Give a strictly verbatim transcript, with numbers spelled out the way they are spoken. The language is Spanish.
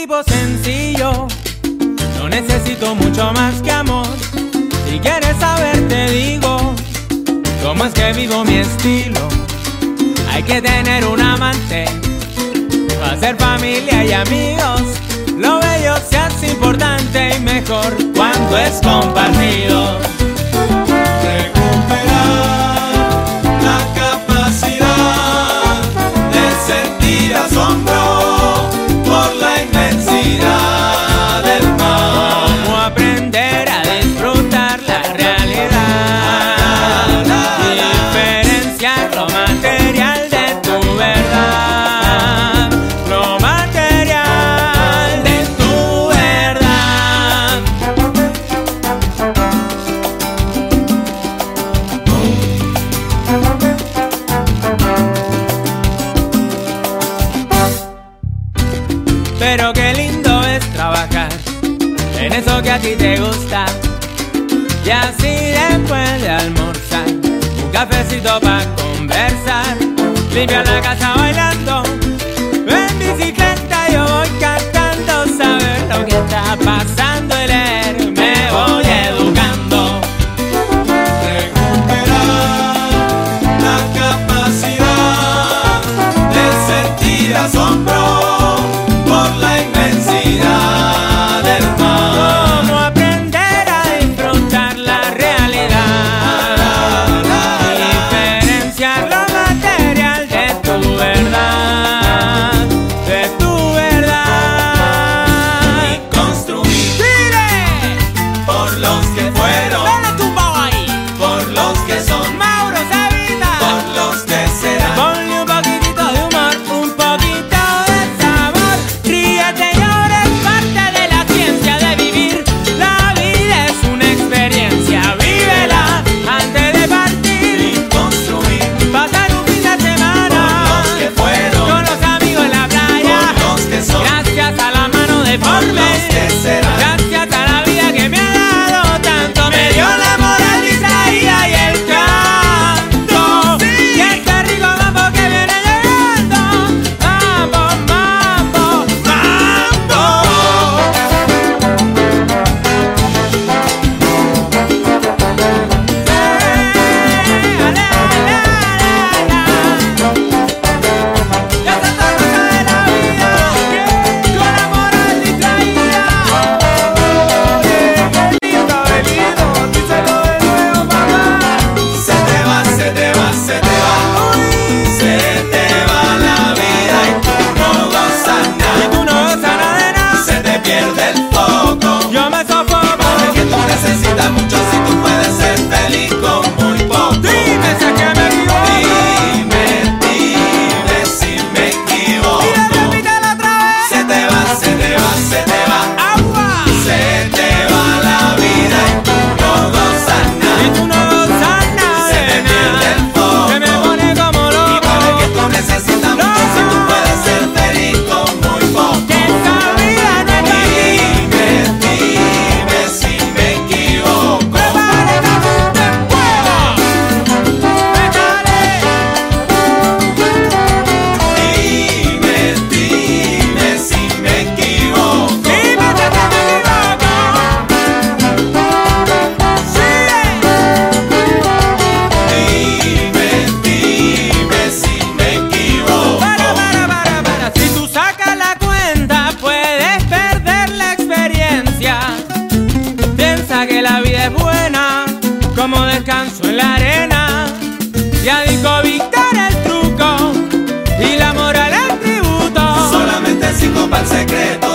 tipo sencillo, no necesito mucho más que amor. Si quieres saber te digo cómo es que vivo mi estilo. Hay que tener un amante, hacer familia y amigos. Lo bello se hace importante y mejor cuando es compartido. Pero qué lindo es trabajar en eso que a ti te gusta. Y así después de almorzar, un cafecito para conversar. Limpia la casa bailando, en bicicleta yo voy cantando. Saber lo que está pasando y leer, me voy educando. Recuperar la capacidad de sentir asombro por la inmensidad del mar. Cómo aprender a disfrutar la realidad, diferenciar lo material de tu verdad, de tu verdad. Y construir ¡Tire! por los que fueron, ¡Dale tu boy! por los que son, Mauro Sabina, por los que serán. ponle un poquitito de humor, un poquito de sabor. Ríete, llora, es parte de la ciencia de vivir. La vida es una experiencia, vívela antes de partir. Y construir Pasar un fin de semana por los que fueron, con los amigos en la playa. por los que son, Gracias a la mano por deforme, los que serán. gracias a la vida que me ha dado tanto, me dio la moral distraída y el canto. Y este rico mambo que viene llegando, mambo, mambo, mambo. Ya está otra cosa de la vida, con la moral distraída. Lindo, venido, díselo de nuevo, mamá. Se te va, se te va, se te va, se te va la vida y tú no gozas Y nada. tú no gozas nada de nada, Se te pierde el foco. yo me sofoco. Para que tú necesitas mucho si tú puedes ser feliz con muy poco. Dime si es que me equivoco. Dime, dime si me Y equivoco. repítelo otra vez. Se te va, se te va, se te va, Agua. se te va la vida y tú no gozas Y nada. tú no gozas nada Se de te pierde el nada, foco. que me pone como Y para que loco. tú necesitas mucho si tú puedes ser feliz con muy poco. Que esa vida no es para ti. Dime, dime si me equivoco. Prepárate, ponte en fuego. Déjale. Dime, dime si me equivoco. Dime si es que me equivoco. Sigue. Dime, dime si me equivoco. Para, para, para, para. Si tú sacas la cuenta, puedes perder la experiencia. Piensa que la vida es buena, como descanso en la arena. Ya dijo Víctor el truco y la moral el tributo. Solamente cinco para el secreto.